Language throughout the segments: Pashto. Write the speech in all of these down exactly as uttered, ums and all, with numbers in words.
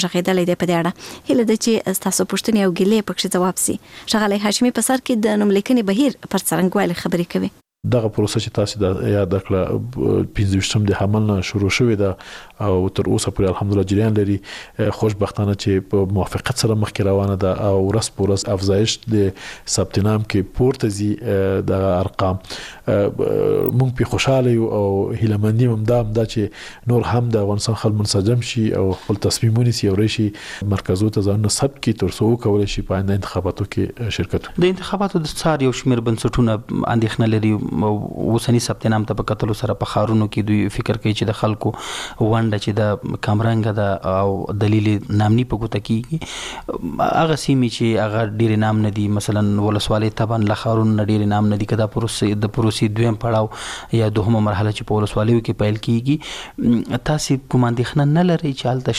ژغېدلې ده په دې اړه هیله ده چې تاسو پوښتنې او ګیلې پکې جواب سي. ښاغلی هاشمي په سر کې د نوملیکنې بهیر پر څرنګوالي خبرې کوي. دغه پروسه چې تاسو د یاد کړه پنځه د حمل نه شروع شوې ده او تر اوسه پورې الحمدلله جریان لري. خوشبختانه چې په موافقت سره مخکې روانه ده او ورځ په ورځ افزایش د ثبت نام کې پورته زی د ارقام. مونږ په خوشاله یو او هیلمندي هم دا چې نور هم د افغانستان خلک منسجم شي او خپل تصمیمونه سي او رشي مرکزو ته ځان ثبت کی تر څو کولای شي په آینده انتخاباتو کې شرکت وکړي. د انتخاباتو د څار یو شمېر بنسټونه اندېښنه لري. اوسنی ثبت نام ته په کتلو سره په خارونو کې دوی فکر کوي چې د خلکو ونډه چې د کمرنګ ده او دلیل نامني په ګوته کیږي. هغه سیمې چې هغه ډیر نام نه دي مثلا ولسوالۍ تبان لخارون نه ډیر نام نه دي کدا پروسې د پروسې دویم پړاو یا دوهمه مرحله چې په ولسوالیو کې پیل کیږي. تاسو کوم اندېښنه نه لرئ چې حالت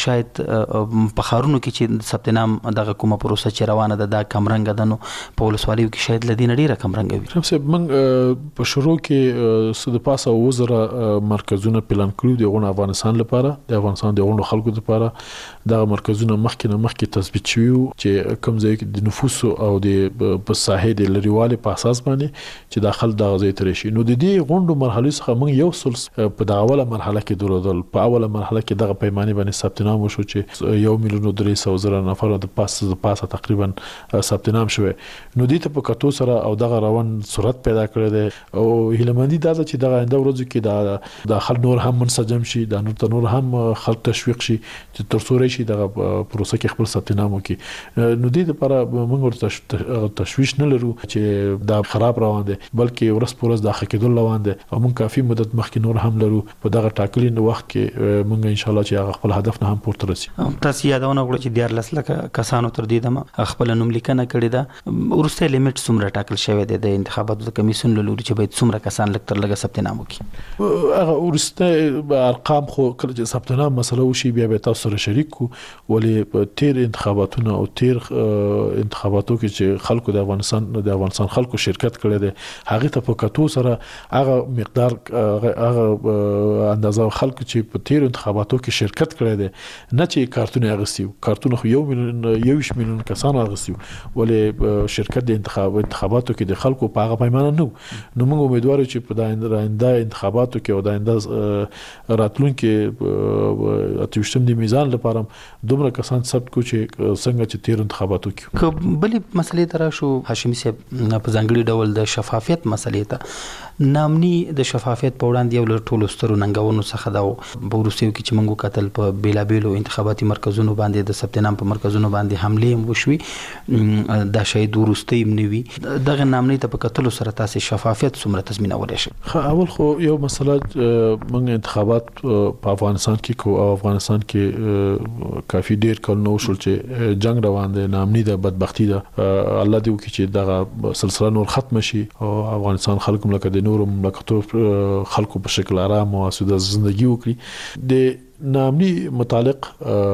شاید په خارونو کې چې ثبت نام دغه کومه پروسه چې روانه ده د کمرنګ ده نو په ولسوالیو کې شاید لدی نه ډیره کمرنګ وي؟ رب صاحب موږ په شروع کې سود پاسه وزره مرکزونه پلان کړو د غون افغانستان لپاره د افغانستان د غون خلکو لپاره. دا مرکزونه مخکې نه مخکې تثبیت شوي چې کوم ځای کې د نفوس او د په ساحې د لريواله په اساس باندې چې داخل د غزې تر شي. نو د دې غونډو مرحله څخه موږ یو سل په د اوله مرحله کې درودل. په اوله مرحله کې دغه پیمانه باندې ثبت نام وشو چې یو میلیون او درې سوه زره نفر د پاسه پاسه تقریبا ثبت نام شوه. نو دې ته په کتو سره او دغه روان صورت پیدا کړی دی او هیلمندي دا چې دغه آینده ورځو کې د داخل نور هم منسجم شي د نور نور هم خلک تشویق شي چې تر څو شي دغه پروسه کې خپل ثبت نام وکړي. نو دې لپاره موږ ورته تشویش نه لرو چې دا خراب روان دي بلکې ورس پورس د حقیقت روان دي او موږ کافي مدت مخکې نور هم لرو په دغه ټاکلي وخت کې موږ ان شاء الله چې خپل هدف نه هم پورته رسي. تاسو یادونه وکړه چې ډیر لسلکه کسانو تر دې دمه خپل نوم لیکنه کړې ده. ورسته لیمټ څومره ټاکل شوی دی د انتخاباتو د کمیسیون له لوري چې باید څومره کسان لکه تر لږه ثبت نام وکړي؟ هغه ورسته ارقام خو کله چې ثبت نام مسله وشي بیا به تاسو سره شریک کو ولې په تیر انتخاباتونو او تیر انتخاباتو کې چې خلکو د افغانستان د افغانستان خلکو شرکت کړي دي هغه ته په کتو سره هغه مقدار هغه اندازه خلکو چې په تیر انتخاباتو کې شرکت کړي دي نه چې کارتونه اغستیو کارتونه خو یو میلیون یو میلیون کسان اغستیو ولې شرکت د انتخاب انتخاباتو کې د خلکو په هغه پیمانه نو نو موږ امیدوار چې په آینده انتخاباتو کې او د آینده راتلونکو اتوشتم د میزان لپاره دومره کسان ثبت کو چې څنګه چې تیر انتخاباتو کې. بلې مسلې تر شو هاشمي صاحب په ځانګړي ډول د شفافیت مسلې ته نامني د شفافیت په وړاندې یو له ټولو سترو ننګونو څخه دا په وروستیو کې چې موږ کتل په بیلابیلو انتخاباتي مرکزونو باندې د ثبت نام په مرکزونو باندې حمله هم وشوي دا شاید وروستي هم نوي دغه نامني ته په کتلو سره تاسو شفافیت څومره تضمینولی شي؟ اول خو یو مسله موږ انتخابات په افغانستان کې کو او افغانستان کې کافي ډیر کله نو شول چې جنگ روان دي نامني د بدبختی ده الله دې وکړي چې دغه سلسله نور ختم شي او افغانستان خلک ملک د نور مملکتو خلکو په شکل آرام او اسوده ژوندۍ وکړي. د نامني متعلق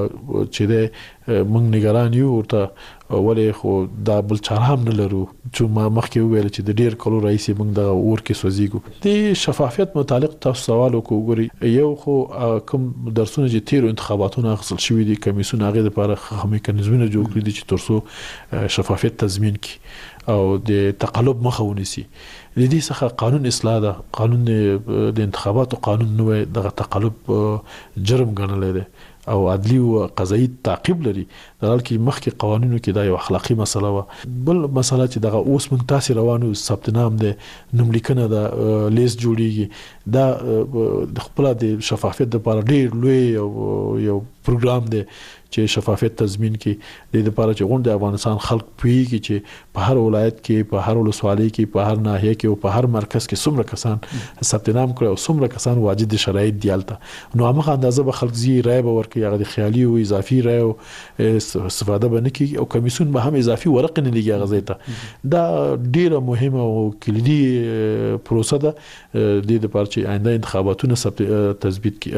چې د موږ نگران یو ورته ولې خو دا بل چاره هم نه لرو چې ما مخکې ویل چې د ډیر کلو رئیس موږ د اور کې سوځيګو. د شفافیت متعلق تاسو سوال وکړئ یو خو کوم درسونه چې تیر انتخاباتونه غوښتل شوی دي کمیسیون هغه لپاره میکانیزمونه جوړ کړی دي چې ترڅو شفافیت تضمین کړي او د تقلب مخه ونیسي. د دې څخه قانون اصلاح ده قانون د انتخاباتو قانون نو دغه تقلب جرم ګڼل دی او عدلی او قضایي تعقیب لري د حالکې مخکې قوانینو کې دا یو اخلاقی مسله و. بل مسله چې دغه اوس موږ تاسو روانو ثبت نام د نوم لیکنه د لیست جوړیږي دا د خپل د شفافیت لپاره ډیر لوی یو پروګرام دی چې شفافیت تضمین کړي د لپاره چې غونډه افغانستان خلک پیږي چې په هر ولایت کې په هر ولسوالۍ کې په هر ناحیه کې او په هر مرکز کې څومره کسان ثبت نام کړي او څومره کسان واجد شرایط دیالته نو هغه اندازه به خلک زی رای به ورکړي هغه د خیالي او اضافي رای او استفاده به نه کوي او کمیسیون به هم اضافي ورق نه لګي هغه ته دا ډیره مهمه او کلیدي پروسه ده د دې لپاره چې آینده انتخاباتونه تثبیت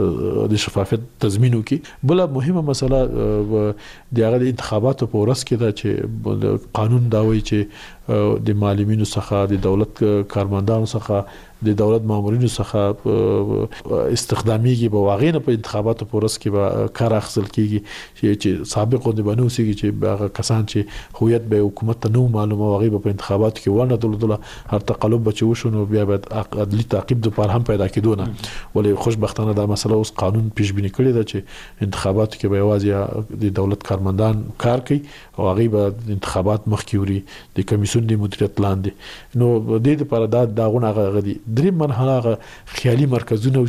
د شفافیت تضمین وکړي. بل مهمه مسله د هغه د انتخاباتو په ورځ کې دا چې قانون دا وایي چې د معلمینو څخه د دولت کارمندانو څخه د دولت مامورینو څخه استخداميږي به واغې نه په انتخاباتو پورس کې به کار اخیستل کیږي چې سابق د بنو سیږي چې هغه کسان چې هویت به حکومت ته نو معلومه واغې په انتخاباتو کې ونه دلدله هر تقلب به چې وشو نو بیا به عدلي تعقیب د پر هم پیدا کېدونه ولې خوشبختانه دا مسله اوس قانون پیش بینی کړی ده چې انتخاباتو کې به یوازې د دولت کارمندان کار کوي او هغه به انتخابات مخکې وړي د کمیسیون د مدیریت لاندې نو د دې لپاره دا داغونه غدي درې مرحله خیالي مرکزونه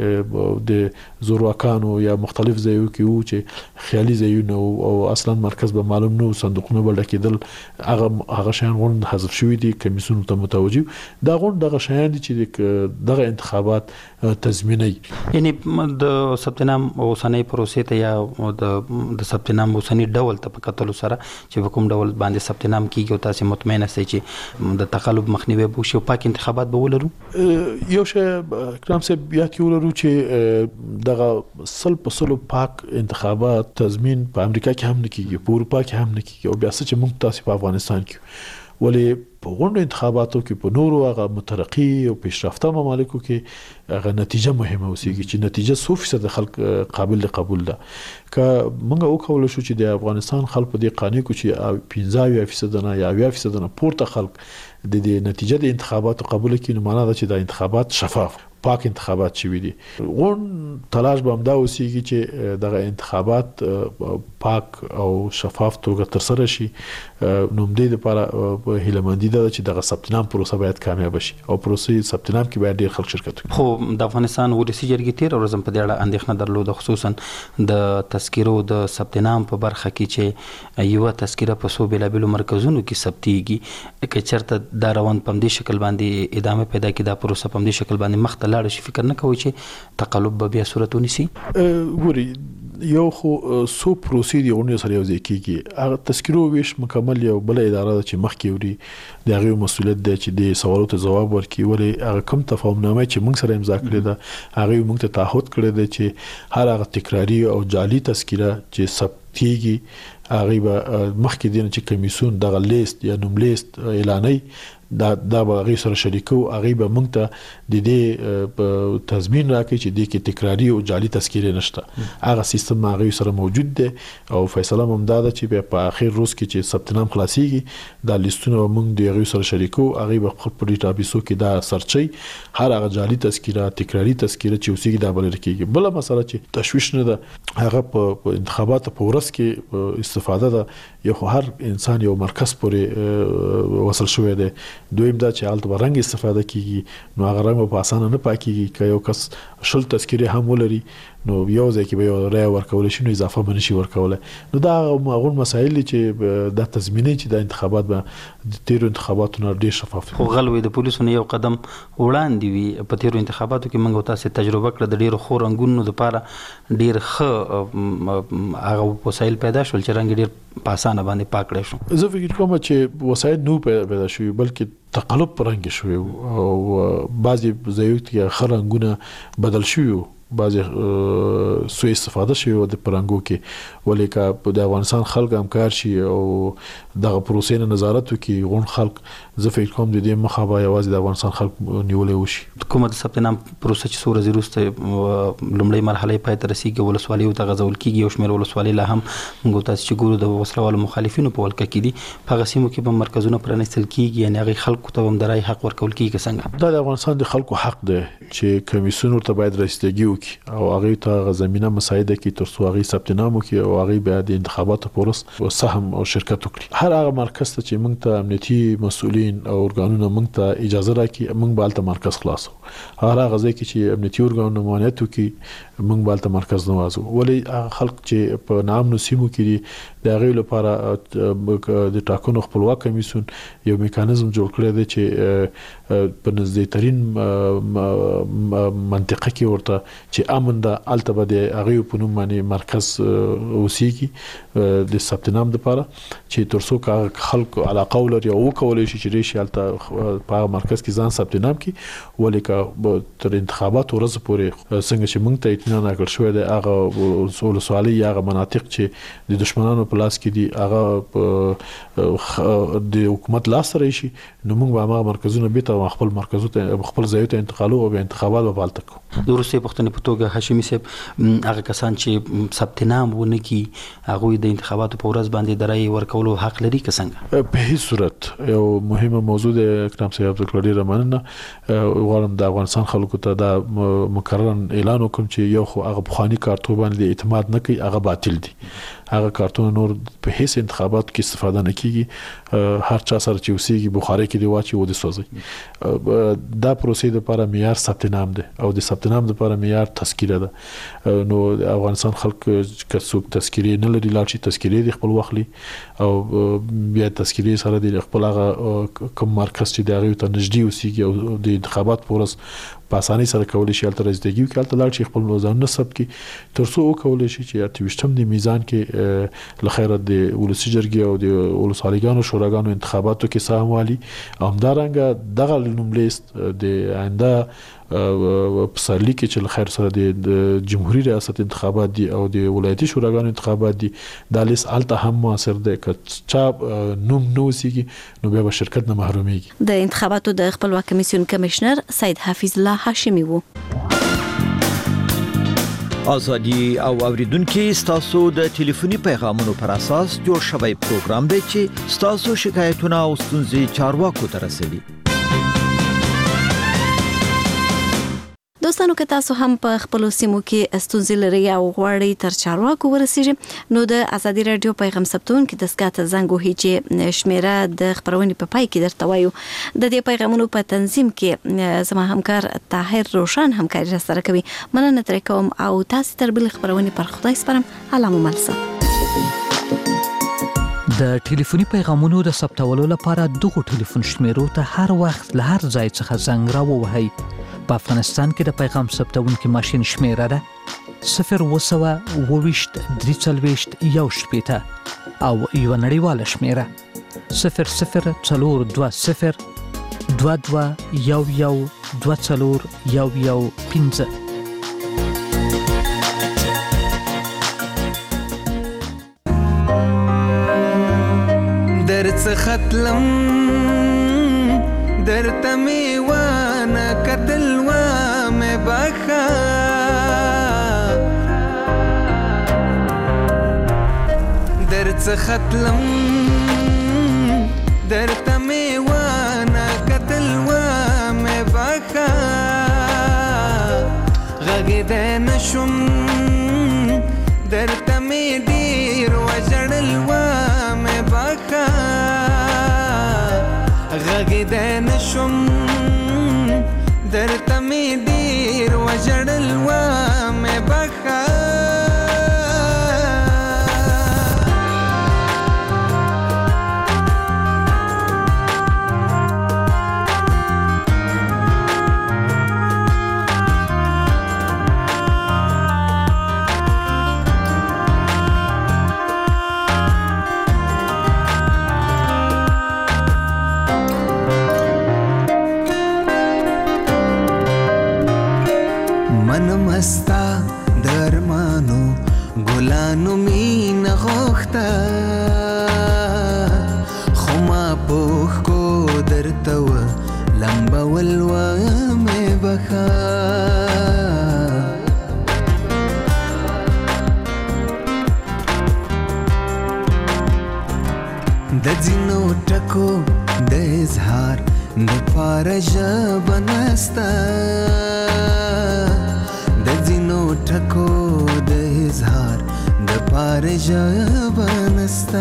چې د زورواکانو یا مختلف ځایو کې وو چې خیالي ځایونه او اصلا مرکز به معلوم نو صندوقونه بل کېدل هغه هغه شیان غوښنه حذف شوې دي کمیسیون ته متوجه دا غوښنه دغه شیان دي چې دغه انتخابات تضمینوي یعنی د ثبت نام اوسنۍ پروسې ته یا د د ثبت نام اوسنۍ ډول ته په کتلو سره چې کوم ډول باندې ثبت نام کیږي او تاسو مطمئن اوسئ چې د تقلب مخنیوي به شي او پاک انتخابات به ولرو یو شی کرام صاحب یا کې ولرو چې دغه سل په سلو پاک انتخابات تضمین په امریکا کې هم نه کیږي په اروپا کې هم نه کیږي او بیا څه چې موږ تاسو په افغانستان کې ولې په غونډو انتخاباتو کې په نورو هغه مترقي او پیشرفته ممالکو کې هغه نتیجه مهمه اوسېږي چې نتیجه څو فیصد خلک قابل قبول ده که موږ وکول شو چې د افغانستان خلک په دې قانون کې چې پنځه فیصد نه یا اویا فیصد نه پورته خلک د دې نتیجه د انتخاباتو قبول کړي نو معنی دا چې د انتخابات شفاف پاک انتخابات شوي دي غون تلاش به همدا اوسېږي چې دغه انتخابات پاک او شفاف توګه ترسره شي نو د دې لپاره هیلهمندي ده چې دغه ثبت نام پروسه باید کامیاب شي او پروسې ثبت نام کې باید ډېر خلک شرکت وکړي خو د افغانستان ولسی جرګې تیر ورځ په دې اړه اندېښنه درلوده خصوصا د تذکرو د ثبت نام په برخه کې چې یو تذکره په سو بلابلو مرکزونو کې ثبتيږي که چرته دا روان په دې شکل باندې ادامه پیدا کړي دا پروسه په دې شکل باندې مخ ته لاړ شي فکر نه کوي چې تقلب به بیا صورت ونیسي ګوري یو خو سو پروسې دی غونډه سره یو ځای کیږي هغه تذکرو ویش مکمل یو بل اداره چې مخکې وړي د هغه مسؤلیت دی چې د سوالو ته جواب ورکړي ولې هغه کم تفاهمنامه چې موږ سره امضا کړې ده هغه موږ ته تعهد کړی دی چې هر هغه تکراری او جعلي تذکره چې ثبتيږي هغه به مخکې دین چې کمیسیون دغه لیست یا نوم لیست اعلاني دا دا به غي سره شریکو هغه به موږ ته د دې تضمین راکړي چې د کې تکراری او جعلي تذکره نشته هغه سیستم هغه سره موجود دی او فیصله هم دا ده چې په اخر روز کې چې ثبت نام خلاصيږي دا لیستونه موږ د هغه سره شریکو هغه به خپل په ډیټابیسو کې دا سرچي هر هغه جعلي تذکره تکراری تذکره چې اوسېږي دا بل رکیږي بل مسله چې تشویش نه ده هغه په انتخاباتو په ورځ کې استفاده ده یو هر انسان یو مرکز پورې وصل شوی دی دویم دا چې حالت برنګ استفاده کیږي نو هغه رنګ په اسانه نه پاکيږي که یو کس شل تذکره هم ولري نو یو ځکه به یو رای ورکول شي نو اضافه بنشي ورکول نو دا هغه مسایل چې د تضمیني چې د انتخابات به د تیر انتخاباتو نه ډیر شفاف خو غلوي د پولیسو نه یو قدم وړاندې وي په تیر انتخاباتو کې موږ تاسو تجربه کړې د ډیرو خورنګونو لپاره ډیر ښه هغه وسایل پیدا شول چې رنګ ډیر په اسانه باندې پاکړې شو زه فکر کوم چې وسایل نو پیدا شوي بلکې تقلب پرنګ شوی او بعضي ځایو کې خرنګونه بدل شوی بعضی سوء استفاده شوی د پرنګو کې ولیکه په د افغانستان خلک همکار شي او دغه پروسې نه نظارت وکړي غون خلک زه فکر کوم د دې مخه به یوازې د افغانستان خلک نیولې وشي کومه د ثبت نام پروسه چې څو ورځې وروسته لومړی مرحله پای ته رسیږي ولسوالۍ ته غځول کیږي او شمېر ولسوالۍ لا هم موږ تاسو چې ګورو د وسلوالو مخالفینو په ولکه کې دي په غسیمو کې به مرکزونه پرانیستل کیږي یعنی هغه خلکو ته هم د رای حق ورکول کیږي څنګه دا د افغانستان د خلکو حق دی چې کمیسیون ورته باید رسیدګي وکړي او هغه ته زمينه مساعده کی تر څو هغه ثبت نام وکړي او هغه بیا د انتخاباتو پورس سهم او شرکت وکړي هر هغه مرکز ته چې موږ ته امنیتي مسؤلین او ارګانونه موږ ته اجازه راکړي موږ به الته مرکز خلاصو هر هغه ځای کې چې امنیتي ارګانونه مانعت وکړي موږ به الته مرکز نوازو ولی خلک چې په نام نسیمو کې د هغه لپاره د ټاکنو خپلواک کمیسیون یو میکانیزم جوړ کړی دی چې په نږدې ترين منطقه کې ورته چې امن د التبه د هغه په نوم باندې مرکز اوسېږي د ثبت نام لپاره چې ترڅو خلک علاقه ولري او کولای شي چې ریشي الته په مرکز کې ځان ثبت نام کړي ولیکه تر انتخابات ورځ پورې څنګه چې موږ ته اطمینان راکړ شوی دی هغه ولسوالۍ هغه مناطق چې د دشمنانو په لاس کې دي هغه د حکومت لاس راشي نو موږ به هغه مرکزونه به ته خپل مرکزو ته خپل ځای ته انتقالو او انتخابات به بالته کوو د روسي پښتنې په توګه هاشمي صاحب هغه کسان چې ثبت نام ونه کی هغه د انتخاباتو په ورځ باندې د رای ورکولو حق لري که څنګه په هیڅ صورت یو مهمه موضوع د اکرام صاحب ذکر لري رمنه غواړم د افغانستان خلکو ته دا مکرر اعلان وکم چې یو خو هغه بخوانی کارتون باندې اعتماد نه کوي هغه باطل دي هغه کارتون نور په هیڅ انتخابات کې استفاده نه کیږي هر چا سره چې وسیږي بخاری کې دی واچي و دي سوځي دا پروسې لپاره معیار ثبت نام دی او د ثبت نام لپاره معیار تذکیره ده نو افغانستان خلک که څوک تذکیره نه لري لاړ شي تذکیره دی خپل وخت او بیا تذکیره سره دی خپل هغه کوم مرکز چې دی هغه ته نږدې وسیږي او د انتخابات پورس په اسانۍ سره کولای شي الته رسیدګي وکړي الته لاړ شي خپل ځان نسب کې ترڅو وکولای شي چې اتويشتم د میزان کې لخيره د ولسی جرګي او د ولسوالیګانو شوراګانو انتخاباتو کې سهم والی همدارنګه دغه نوملیست د آینده په سرلی کې چې لخير سره د جمهوریت ریاست انتخابات دي او د ولایتي شوراګانو انتخابات دي د لیست الته هم موثر ده چې چا نوم نو سیږي نو به شرکت نه محروميږي د انتخاباتو د خپلواک کمیسیون کمشنر سید حفیظ الله هاشمی وو ازادي او اوریدونکو ستاسو د ټلیفوني پیغامونو پر اساس جوړ شوی پروګرام دی چې ستاسو شکایتونه او ستونزې چارواکو ته رسوي دوستانو که تاسو هم په خپل سیمو کې ستونزې لرئ او غواړئ تر چارواکو ورسیږئ نو د ازادي رادیو پیغام ثبتون کې د سکاته زنګ وهي چې شمیره د خبرونې په پای کې درته وایو د دې پیغامونو په تنظیم کې زما همکار طاهر روشن همکاري سره کوي مننه ترې کوم او تاسو تر بل خبرونې پر خدای سپارم الله مو ملسه د ټلیفوني پیغامونو د ثبتولو لپاره دغه ټلیفون شمیرو ته هر وخت له هر ځای څخه زنګ راووهئ په افغانستان کې د پیغام ثبتونکو ماشين شمیره ده صفر وسوه وویشت درې څلوېښت یو شپېته او یو نړیواله شمیره صفر صفر څلور دوه صفر دوه دوه یو یو دوه څلور یو یو پنځه درڅ ختلم درته می وانه کتل و مې بخا درڅ ختلم درته می وانه کتل و مې بخا غږېدی نشم درته می ډېر وژړل و مې بخا غږېدی نشم درته می ډېر وژړل و مې بخا مستا درمانو ګلانو مینه غوښته خو ما پوښ کو درته و لمبول و مې بخا د ځینو ټکو د اظهار د پاره ژبه نسته ټکو د اظهار د پاره ژبه نسته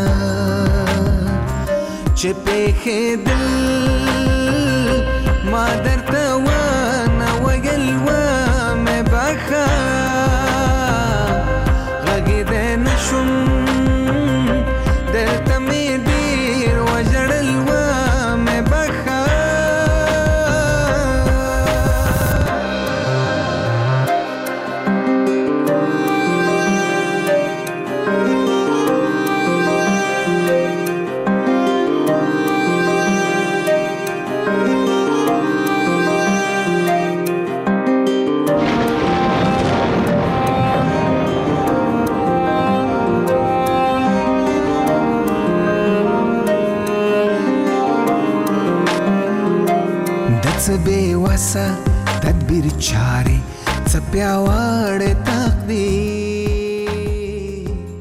چې پېښېدل ما درته ونه ویل و مې بخا غږېدی نشم درته مې ډېر وژړل و مې بخا کسا تدبیر چاره څه پیاوړی تقدیر